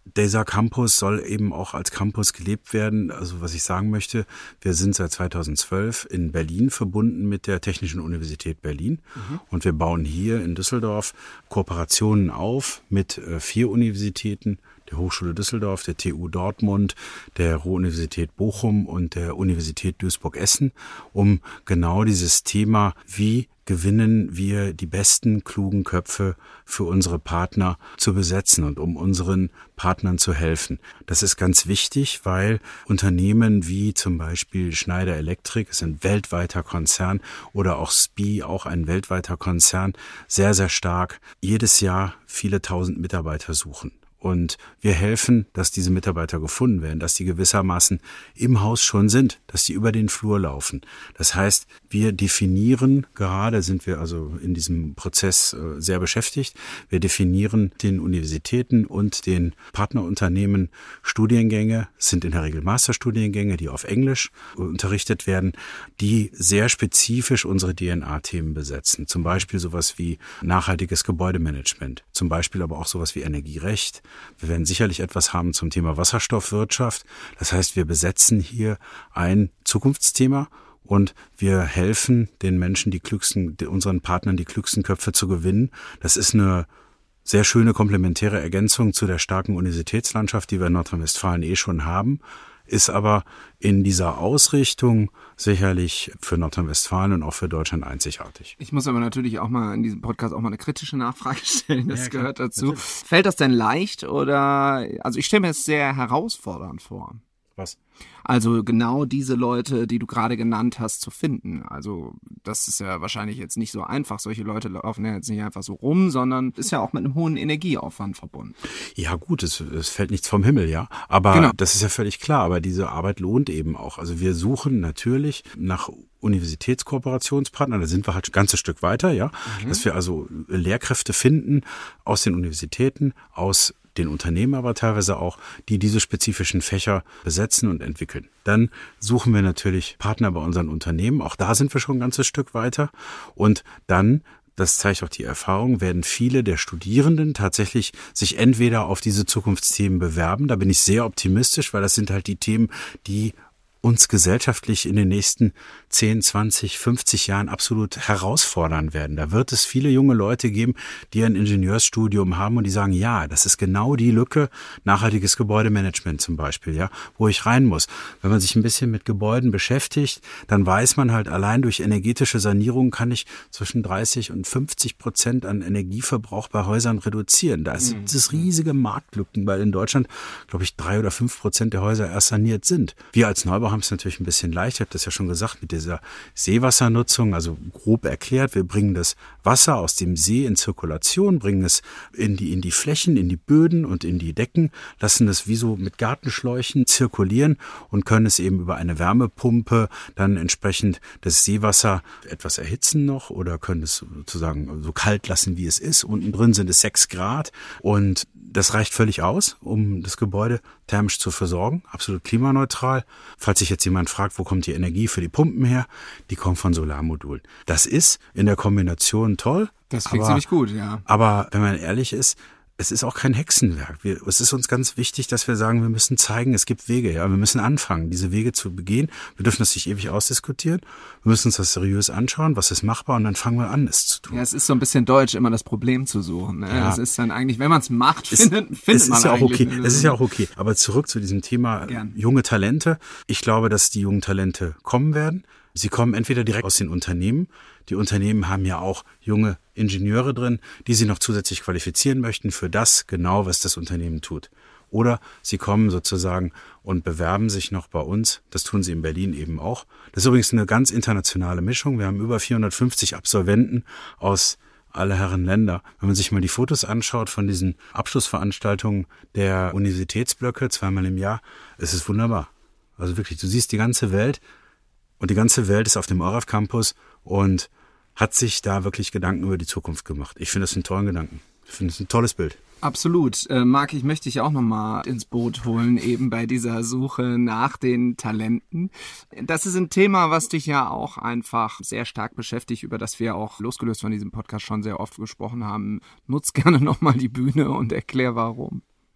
dieser Campus soll eben auch als Campus gelebt werden. Also was ich sagen möchte, wir sind seit zweitausendzwölf in Berlin verbunden mit der Technischen Universität Berlin. Mhm. Und wir bauen hier in Düsseldorf Kooperationen auf mit äh, vier Universitäten, der Hochschule Düsseldorf, der T U Dortmund, der Ruhr-Universität Bochum und der Universität Duisburg-Essen, um genau dieses Thema, wie gewinnen wir die besten, klugen Köpfe für unsere Partner zu besetzen und um unseren Partnern zu helfen. Das ist ganz wichtig, weil Unternehmen wie zum Beispiel Schneider Electric, ist ein weltweiter Konzern, oder auch S P I, auch ein weltweiter Konzern, sehr, sehr stark jedes Jahr viele tausend Mitarbeiter suchen. Und wir helfen, dass diese Mitarbeiter gefunden werden, dass die gewissermaßen im Haus schon sind, dass die über den Flur laufen. Das heißt, wir definieren, gerade sind wir also in diesem Prozess sehr beschäftigt, wir definieren den Universitäten und den Partnerunternehmen Studiengänge, es sind in der Regel Masterstudiengänge, die auf Englisch unterrichtet werden, die sehr spezifisch unsere D N A-Themen besetzen. Zum Beispiel sowas wie nachhaltiges Gebäudemanagement, zum Beispiel aber auch sowas wie Energierecht. Wir werden sicherlich etwas haben zum Thema Wasserstoffwirtschaft. Das heißt, wir besetzen hier ein Zukunftsthema und wir helfen den Menschen, die klügsten, unseren Partnern die klügsten Köpfe zu gewinnen. Das ist eine sehr schöne komplementäre Ergänzung zu der starken Universitätslandschaft, die wir in Nordrhein-Westfalen eh schon haben, ist aber in dieser Ausrichtung sicherlich für Nordrhein-Westfalen und auch für Deutschland einzigartig. Ich muss aber natürlich auch mal in diesem Podcast auch mal eine kritische Nachfrage stellen, das ja, gehört dazu. Natürlich. Fällt das denn leicht oder, also ich stelle mir das sehr herausfordernd vor. Was? Also genau diese Leute, die du gerade genannt hast, zu finden. Also das ist ja wahrscheinlich jetzt nicht so einfach. Solche Leute laufen ja jetzt nicht einfach so rum, sondern ist ja auch mit einem hohen Energieaufwand verbunden. Ja gut, es, es fällt nichts vom Himmel, ja. Aber genau. Das ist ja völlig klar. Aber diese Arbeit lohnt eben auch. Also wir suchen natürlich nach Universitätskooperationspartnern, da sind wir halt ein ganzes Stück weiter, ja. Mhm. Dass wir also Lehrkräfte finden aus den Universitäten, aus den Unternehmen aber teilweise auch, die diese spezifischen Fächer besetzen und entwickeln. Dann suchen wir natürlich Partner bei unseren Unternehmen. Auch da sind wir schon ein ganzes Stück weiter. Und dann, das zeigt auch die Erfahrung, werden viele der Studierenden tatsächlich sich entweder auf diese Zukunftsthemen bewerben. Da bin ich sehr optimistisch, weil das sind halt die Themen, die uns gesellschaftlich in den nächsten zehn, zwanzig, fünfzig Jahren absolut herausfordern werden. Da wird es viele junge Leute geben, die ein Ingenieursstudium haben und die sagen, ja, das ist genau die Lücke, nachhaltiges Gebäudemanagement zum Beispiel, ja, wo ich rein muss. Wenn man sich ein bisschen mit Gebäuden beschäftigt, dann weiß man halt, allein durch energetische Sanierung kann ich zwischen dreißig und fünfzig Prozent an Energieverbrauch bei Häusern reduzieren. Da ist es riesige Marktlücken, weil in Deutschland, glaube ich, drei oder fünf Prozent der Häuser erst saniert sind. Wir als Neubau haben es natürlich ein bisschen leicht, ich habe das ja schon gesagt, mit dieser Seewassernutzung, also grob erklärt, wir bringen das Wasser aus dem See in Zirkulation, bringen es in die, in die Flächen, in die Böden und in die Decken, lassen es wie so mit Gartenschläuchen zirkulieren und können es eben über eine Wärmepumpe dann entsprechend das Seewasser etwas erhitzen noch oder können es sozusagen so kalt lassen, wie es ist. Unten drin sind es sechs Grad und das reicht völlig aus, um das Gebäude thermisch zu versorgen, absolut klimaneutral. Falls sich jetzt jemand fragt, wo kommt die Energie für die Pumpen her, die kommt von Solarmodulen. Das ist in der Kombination toll. Das klingt ziemlich gut, ja. Aber wenn man ehrlich ist, es ist auch kein Hexenwerk. Wir, es ist uns ganz wichtig, dass wir sagen, wir müssen zeigen, es gibt Wege. Ja, wir müssen anfangen, diese Wege zu begehen. Wir dürfen das nicht ewig ausdiskutieren. Wir müssen uns das seriös anschauen, was ist machbar, und dann fangen wir an, es zu tun. Ja, es ist so ein bisschen deutsch, immer das Problem zu suchen. Ne? Ja. Es ist dann eigentlich, wenn man es macht, findet, es, findet es man ist ja auch eigentlich. Okay. Es ist ja auch okay. Aber zurück zu diesem Thema Gern. junge Talente. Ich glaube, dass die jungen Talente kommen werden. Sie kommen entweder direkt aus den Unternehmen. Die Unternehmen haben ja auch junge Ingenieure drin, die sie noch zusätzlich qualifizieren möchten für das genau, was das Unternehmen tut. Oder sie kommen sozusagen und bewerben sich noch bei uns. Das tun sie in Berlin eben auch. Das ist übrigens eine ganz internationale Mischung. Wir haben über vierhundertfünfzig Absolventen aus aller Herren Länder. Wenn man sich mal die Fotos anschaut von diesen Abschlussveranstaltungen der Universitätsblöcke zweimal im Jahr, es ist wunderbar. Also wirklich, du siehst die ganze Welt. Und die ganze Welt ist auf dem EUREF Campus und hat sich da wirklich Gedanken über die Zukunft gemacht. Ich finde das einen tollen Gedanken. Ich finde es ein tolles Bild. Absolut. Äh, Marc, ich möchte dich auch nochmal ins Boot holen, eben bei dieser Suche nach den Talenten. Das ist ein Thema, was dich ja auch einfach sehr stark beschäftigt, über das wir auch losgelöst von diesem Podcast schon sehr oft gesprochen haben. Nutz gerne nochmal die Bühne und erklär, warum.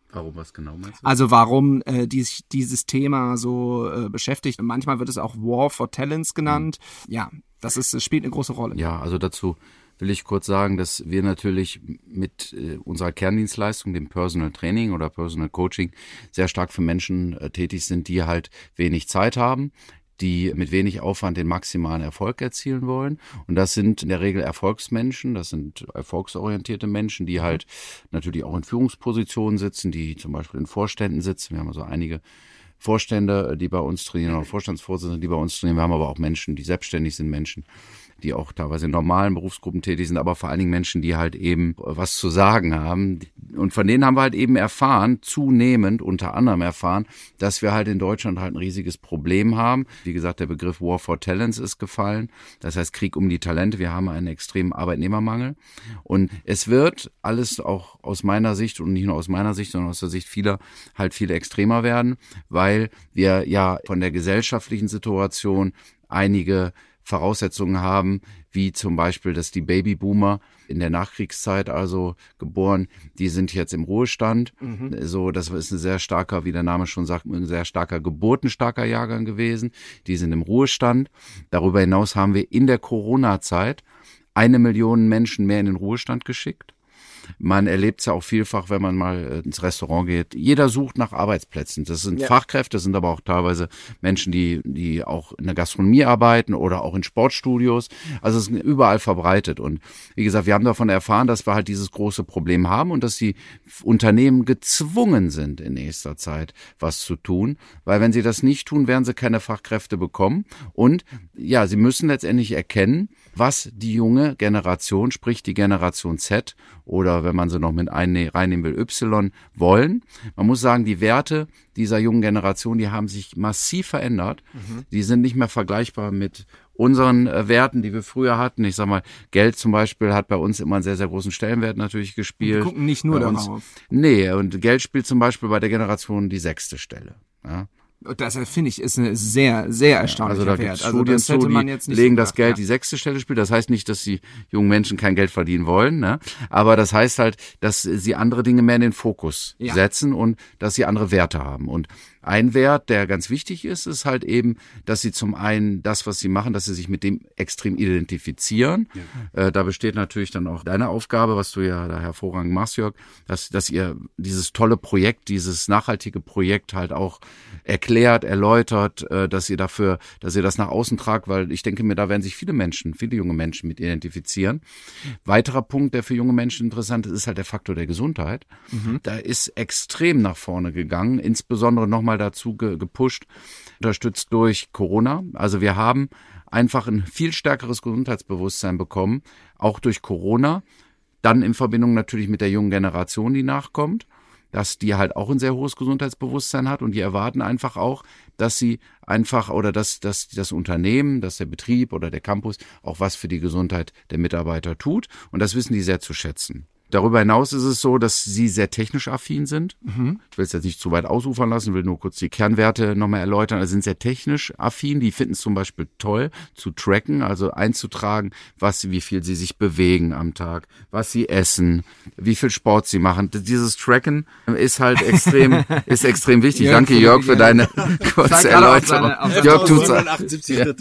Warum, was genau meinst du? Also warum äh, dies, dieses Thema so äh, beschäftigt. Manchmal wird es auch War for Talents genannt. Mhm. Ja, das ist, das spielt eine große Rolle. Ja, also dazu will ich kurz sagen, dass wir natürlich mit äh, unserer Kerndienstleistung, dem Personal Training oder Personal Coaching, sehr stark für Menschen äh, tätig sind, die halt wenig Zeit haben, die mit wenig Aufwand den maximalen Erfolg erzielen wollen. Und das sind in der Regel Erfolgsmenschen, das sind erfolgsorientierte Menschen, die halt natürlich auch in Führungspositionen sitzen, die zum Beispiel in Vorständen sitzen. Wir haben also einige Vorstände, die bei uns trainieren, oder Vorstandsvorsitzende, die bei uns trainieren. Wir haben aber auch Menschen, die selbstständig sind, Menschen, die auch teilweise in normalen Berufsgruppen tätig sind, aber vor allen Dingen Menschen, die halt eben was zu sagen haben. Und von denen haben wir halt eben erfahren, zunehmend unter anderem erfahren, dass wir halt in Deutschland halt ein riesiges Problem haben. Wie gesagt, der Begriff War for Talents ist gefallen. Das heißt Krieg um die Talente. Wir haben einen extremen Arbeitnehmermangel. Und es wird alles auch aus meiner Sicht und nicht nur aus meiner Sicht, sondern aus der Sicht vieler halt viel extremer werden, weil wir ja von der gesellschaftlichen Situation einige Voraussetzungen haben, wie zum Beispiel, dass die Babyboomer in der Nachkriegszeit also geboren, die sind jetzt im Ruhestand. Mhm. So, das ist ein sehr starker, wie der Name schon sagt, ein sehr starker geburtenstarker Jahrgang gewesen. Die sind im Ruhestand. Darüber hinaus haben wir in der Corona-Zeit eine Million Menschen mehr in den Ruhestand geschickt. Man erlebt es ja auch vielfach, wenn man mal ins Restaurant geht. Jeder sucht nach Arbeitsplätzen. Das sind ja. Fachkräfte, das sind aber auch teilweise Menschen, die die auch in der Gastronomie arbeiten oder auch in Sportstudios. Also es ist überall verbreitet. Und wie gesagt, wir haben davon erfahren, dass wir halt dieses große Problem haben und dass die Unternehmen gezwungen sind, in nächster Zeit was zu tun. Weil wenn sie das nicht tun, werden sie keine Fachkräfte bekommen. Und ja, sie müssen letztendlich erkennen, was die junge Generation, sprich die Generation Z oder wenn man sie noch mit reinnehmen will, Y, wollen. Man muss sagen, die Werte dieser jungen Generation, die haben sich massiv verändert. Mhm. Die sind nicht mehr vergleichbar mit unseren äh, Werten, die wir früher hatten. Ich sag mal, Geld zum Beispiel hat bei uns immer einen sehr, sehr großen Stellenwert natürlich gespielt. Wir gucken nicht nur darauf. Nee, und Geld spielt zum Beispiel bei der Generation die sechste Stelle. Ja. Das finde ich ist eine sehr, sehr erstaunliche ja, also da Wert. Studien also das zu, man jetzt die nicht legen gedacht, das Geld ja. die sechste Stelle spielt. Das heißt nicht, dass die jungen Menschen kein Geld verdienen wollen, ne? Aber das heißt halt, dass sie andere Dinge mehr in den Fokus ja. setzen und dass sie andere Werte haben. Und ein Wert, der ganz wichtig ist, ist halt eben, dass sie zum einen das, was sie machen, dass sie sich mit dem extrem identifizieren. Ja. Äh, da besteht natürlich dann auch deine Aufgabe, was du ja da hervorragend machst, Jörg, dass, dass ihr dieses tolle Projekt, dieses nachhaltige Projekt halt auch erklärt, erläutert, äh, dass ihr dafür, dass ihr das nach außen tragt, weil ich denke mir, da werden sich viele Menschen, viele junge Menschen mit identifizieren. Weiterer Punkt, der für junge Menschen interessant ist, ist halt der Faktor der Gesundheit. Mhm. Da ist extrem nach vorne gegangen, insbesondere nochmal dazu ge- gepusht, unterstützt durch Corona. Also wir haben einfach ein viel stärkeres Gesundheitsbewusstsein bekommen, auch durch Corona, dann in Verbindung natürlich mit der jungen Generation, die nachkommt, dass die halt auch ein sehr hohes Gesundheitsbewusstsein hat und die erwarten einfach auch, dass sie einfach oder dass, dass das Unternehmen, dass der Betrieb oder der Campus auch was für die Gesundheit der Mitarbeiter tut und das wissen die sehr zu schätzen. Darüber hinaus ist es so, dass sie sehr technisch affin sind. Mhm. Ich will es jetzt nicht zu weit ausufern lassen, will nur kurz die Kernwerte nochmal erläutern. Also sind sehr technisch affin. Die finden es zum Beispiel toll zu tracken, also einzutragen, was, wie viel sie sich bewegen am Tag, was sie essen, wie viel Sport sie machen. Dieses Tracken ist halt extrem, ist extrem wichtig. Jörg, Danke Jörg für deine kurze Erläuterung. Jörg tut's. Ja, sehr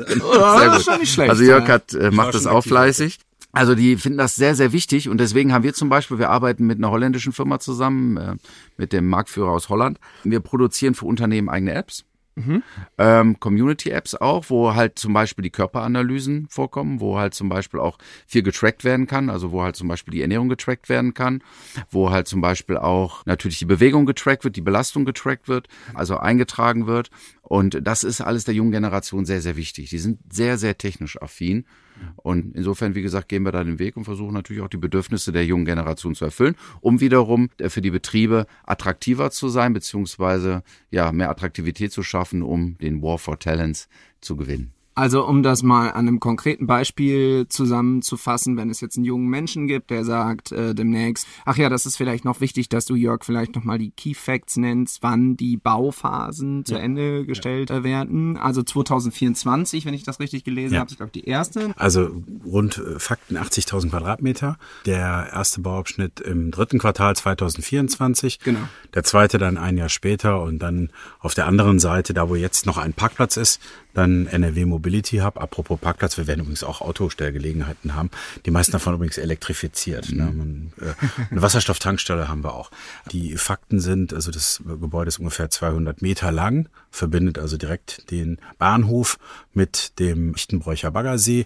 gut. Also Jörg hat, äh, macht das auch fleißig. Also die finden das sehr, sehr wichtig und deswegen haben wir zum Beispiel, wir arbeiten mit einer holländischen Firma zusammen, äh, mit dem Marktführer aus Holland. Wir produzieren für Unternehmen eigene Apps, mhm. ähm, Community-Apps auch, wo halt zum Beispiel die Körperanalysen vorkommen, wo halt zum Beispiel auch viel getrackt werden kann, also wo halt zum Beispiel die Ernährung getrackt werden kann, wo halt zum Beispiel auch natürlich die Bewegung getrackt wird, die Belastung getrackt wird, also eingetragen wird. Und das ist alles der jungen Generation sehr, sehr wichtig. Die sind sehr, sehr technisch affin. Und insofern, wie gesagt, gehen wir da den Weg und versuchen natürlich auch die Bedürfnisse der jungen Generation zu erfüllen, um wiederum für die Betriebe attraktiver zu sein, beziehungsweise ja mehr Attraktivität zu schaffen, um den War for Talents zu gewinnen. Also um das mal an einem konkreten Beispiel zusammenzufassen, wenn es jetzt einen jungen Menschen gibt, der sagt äh, demnächst, ach ja, das ist vielleicht noch wichtig, dass du, Jörg, vielleicht nochmal die Key Facts nennst, wann die Bauphasen ja. zu Ende gestellt ja. werden. Also zwanzig vierundzwanzig, wenn ich das richtig gelesen ja. habe, ist glaube ich die erste. Also rund äh, Fakten achtzigtausend Quadratmeter. Der erste Bauabschnitt im dritten Quartal zwanzig vierundzwanzig. Genau. Der zweite dann ein Jahr später und dann auf der anderen Seite, da wo jetzt noch ein Parkplatz ist, dann N R W Mobility Hub. Apropos Parkplatz, wir werden übrigens auch Autostellgelegenheiten haben. Die meisten davon übrigens elektrifiziert. Mhm. Ne? Man, äh, eine Wasserstofftankstelle haben wir auch. Die Fakten sind, also das Gebäude ist ungefähr zweihundert Meter lang, verbindet also direkt den Bahnhof mit dem Lichtenbräucher Baggersee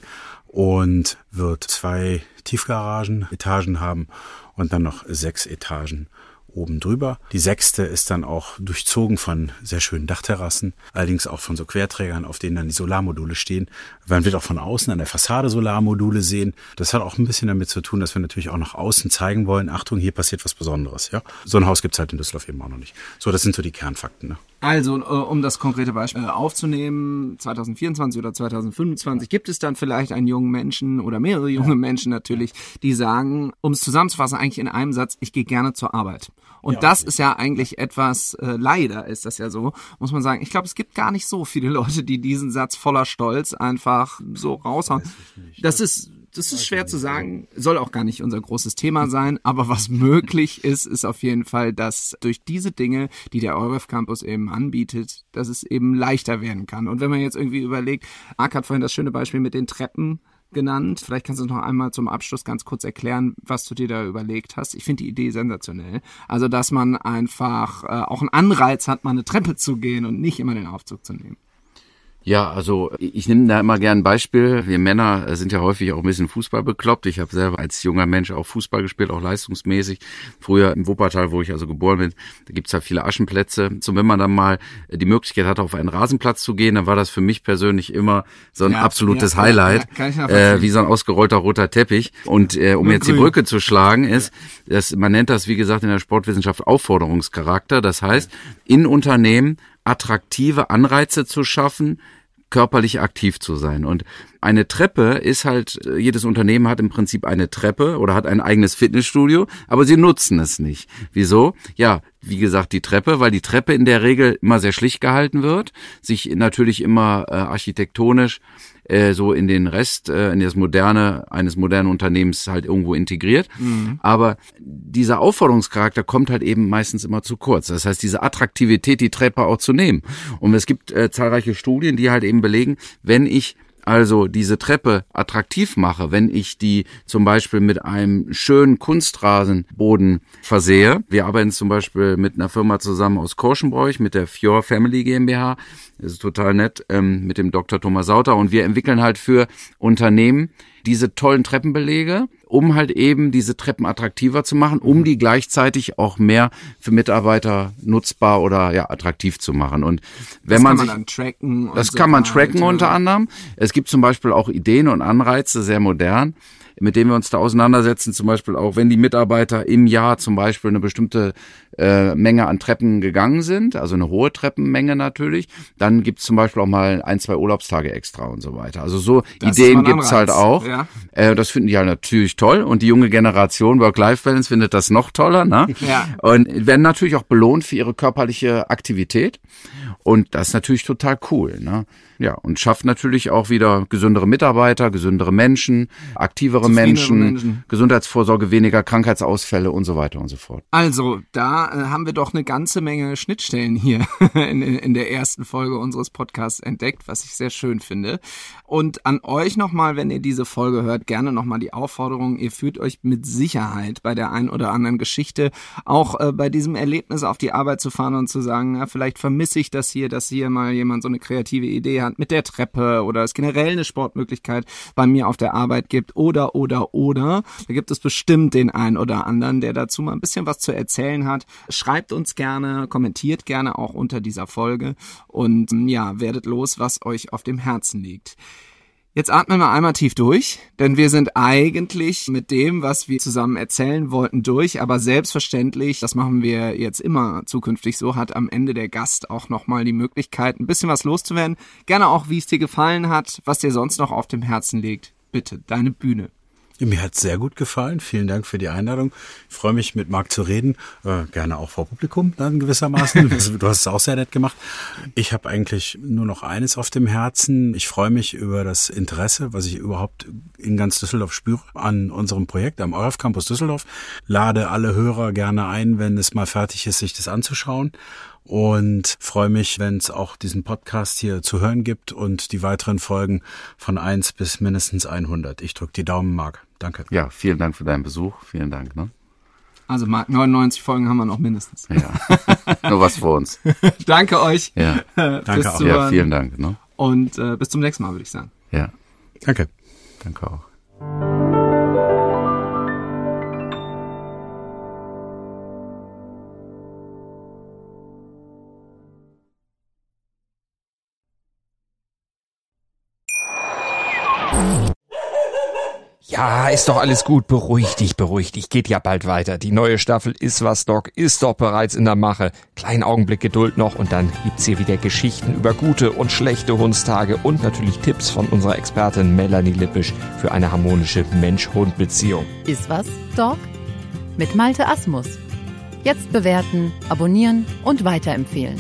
und wird zwei Tiefgaragen, Etagen haben und dann noch sechs Etagen oben drüber. Die sechste ist dann auch durchzogen von sehr schönen Dachterrassen, allerdings auch von so Querträgern, auf denen dann die Solarmodule stehen. Man wird auch von außen an der Fassade Solarmodule sehen. Das hat auch ein bisschen damit zu tun, dass wir natürlich auch nach außen zeigen wollen, Achtung, hier passiert was Besonderes. Ja, so ein Haus gibt's halt in Düsseldorf eben auch noch nicht. So, das sind so die Kernfakten. Ne? Also, um das konkrete Beispiel aufzunehmen, zwanzig vierundzwanzig oder zwanzig fünfundzwanzig gibt es dann vielleicht einen jungen Menschen oder mehrere junge Menschen natürlich, die sagen, um es zusammenzufassen, eigentlich in einem Satz, ich gehe gerne zur Arbeit. Und ja, das ist ja eigentlich etwas, äh, leider ist das ja so, muss man sagen, ich glaube, es gibt gar nicht so viele Leute, die diesen Satz voller Stolz einfach so raushauen. Das ist, das ist schwer zu sagen, soll auch gar nicht unser großes Thema sein, aber was möglich ist, ist auf jeden Fall, dass durch diese Dinge, die der EUREF Campus eben anbietet, dass es eben leichter werden kann. Und wenn man jetzt irgendwie überlegt, Ark hat vorhin das schöne Beispiel mit den Treppen genannt. Vielleicht kannst du noch einmal zum Abschluss ganz kurz erklären, was du dir da überlegt hast. Ich finde die Idee sensationell. Also, dass man einfach äh, auch einen Anreiz hat, mal eine Treppe zu gehen und nicht immer den Aufzug zu nehmen. Ja, also ich nehme da immer gern ein Beispiel. Wir Männer sind ja häufig auch ein bisschen Fußball bekloppt. Ich habe selber als junger Mensch auch Fußball gespielt, auch leistungsmäßig. Früher im Wuppertal, wo ich also geboren bin, da gibt's halt viele Aschenplätze. So, wenn man dann mal die Möglichkeit hatte, auf einen Rasenplatz zu gehen, dann war das für mich persönlich immer so ein ja, absolutes ja, Highlight, ja, ja, äh, wie so ein ausgerollter roter Teppich. Und äh, um Mit jetzt grün. die Brücke zu schlagen, ist, dass man nennt das, wie gesagt, in der Sportwissenschaft Aufforderungscharakter. Das heißt, in Unternehmen attraktive Anreize zu schaffen, körperlich aktiv zu sein. Und eine Treppe ist halt, jedes Unternehmen hat im Prinzip eine Treppe oder hat ein eigenes Fitnessstudio, aber sie nutzen es nicht. Wieso? Ja, wie gesagt, die Treppe, weil die Treppe in der Regel immer sehr schlicht gehalten wird, sich natürlich immer äh, architektonisch äh, so in den Rest, äh, in das Moderne eines modernen Unternehmens halt irgendwo integriert. Mhm. Aber dieser Aufforderungscharakter kommt halt eben meistens immer zu kurz. Das heißt, diese Attraktivität, die Treppe auch zu nehmen. Und es gibt äh, zahlreiche Studien, die halt eben belegen, wenn ich also diese Treppe attraktiv mache, wenn ich die zum Beispiel mit einem schönen Kunstrasenboden versehe. Wir arbeiten zum Beispiel mit einer Firma zusammen aus Korschenbroich, mit der Fjord Family GmbH. Das ist total nett, ähm, mit dem Doktor Thomas Sauter. Und wir entwickeln halt für Unternehmen diese tollen Treppenbelege, um halt eben diese Treppen attraktiver zu machen, um die gleichzeitig auch mehr für Mitarbeiter nutzbar oder ja attraktiv zu machen. Und wenn das man kann sich, man dann tracken. Das so kann man tracken halt, unter anderem. Es gibt zum Beispiel auch Ideen und Anreize, sehr modern, mit denen wir uns da auseinandersetzen, zum Beispiel auch, wenn die Mitarbeiter im Jahr zum Beispiel eine bestimmte äh, Menge an Treppen gegangen sind, also eine hohe Treppenmenge natürlich, dann gibt's zum Beispiel auch mal ein, zwei Urlaubstage extra und so weiter. Also so das Ideen gibt's halt auch. Ja. Äh, das finden die halt natürlich toll und die junge Generation Work-Life-Balance findet das noch toller, ne? Ja. Und werden natürlich auch belohnt für ihre körperliche Aktivität und das ist natürlich total cool, ne? Ja, und schafft natürlich auch wieder gesündere Mitarbeiter, gesündere Menschen, aktivere Menschen, Menschen, Gesundheitsvorsorge, weniger Krankheitsausfälle und so weiter und so fort. Also, da äh, haben wir doch eine ganze Menge Schnittstellen hier in, in der ersten Folge unseres Podcasts entdeckt, was ich sehr schön finde. Und an euch nochmal, wenn ihr diese Folge hört, gerne nochmal die Aufforderung, ihr fühlt euch mit Sicherheit bei der einen oder anderen Geschichte, auch äh, bei diesem Erlebnis auf die Arbeit zu fahren und zu sagen, ja, vielleicht vermisse ich das hier, dass hier mal jemand so eine kreative Idee hat mit der Treppe oder es generell eine Sportmöglichkeit bei mir auf der Arbeit gibt oder, oder, oder. Da gibt es bestimmt den einen oder anderen, der dazu mal ein bisschen was zu erzählen hat. Schreibt uns gerne, kommentiert gerne auch unter dieser Folge und ja, werdet los, was euch auf dem Herzen liegt. Jetzt atmen wir einmal tief durch, denn wir sind eigentlich mit dem, was wir zusammen erzählen wollten, durch. Aber selbstverständlich, das machen wir jetzt immer zukünftig so, hat am Ende der Gast auch nochmal die Möglichkeit, ein bisschen was loszuwerden. Gerne auch, wie es dir gefallen hat, was dir sonst noch auf dem Herzen liegt. Bitte, deine Bühne. Mir hat's sehr gut gefallen. Vielen Dank für die Einladung. Ich freue mich, mit Marc zu reden. Äh, gerne auch vor Publikum dann gewissermaßen. Du hast es auch sehr nett gemacht. Ich habe eigentlich nur noch eines auf dem Herzen. Ich freue mich über das Interesse, was ich überhaupt in ganz Düsseldorf spüre, an unserem Projekt am ORF Campus Düsseldorf. Lade alle Hörer gerne ein, wenn es mal fertig ist, sich das anzuschauen. Und freue mich, wenn es auch diesen Podcast hier zu hören gibt und die weiteren Folgen von eins bis mindestens hundert. Ich drücke die Daumen, Marc. Danke. Ja, vielen Dank für deinen Besuch. Vielen Dank. Ne? Also Marc, neunundneunzig Folgen haben wir noch mindestens. Ja, nur was für uns. Danke euch. Ja, danke auch. Ja, vielen Dank. Ne? Und äh, bis zum nächsten Mal, würde ich sagen. Ja, danke. Danke auch. Ja, ist doch alles gut. Beruhig dich, beruhig dich. Geht ja bald weiter. Die neue Staffel Ist was, Doc ist doch bereits in der Mache. Kleinen Augenblick Geduld noch und dann gibt's hier wieder Geschichten über gute und schlechte Hundstage und natürlich Tipps von unserer Expertin Melanie Lippisch für eine harmonische Mensch-Hund-Beziehung. Ist was, Doc? Mit Malte Asmus. Jetzt bewerten, abonnieren und weiterempfehlen.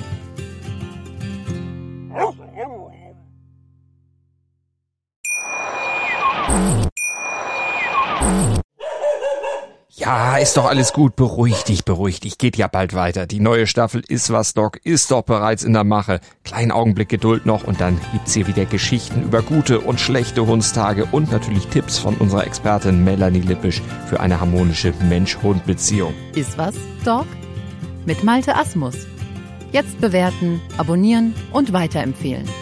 Ja, ist doch alles gut. Beruhig dich, beruhig dich. Geht ja bald weiter. Die neue Staffel Ist was, Doc ist doch bereits in der Mache. Kleinen Augenblick Geduld noch und dann gibt's hier wieder Geschichten über gute und schlechte Hundstage und natürlich Tipps von unserer Expertin Melanie Lippisch für eine harmonische Mensch-Hund-Beziehung. Ist was, Doc? Mit Malte Asmus. Jetzt bewerten, abonnieren und weiterempfehlen.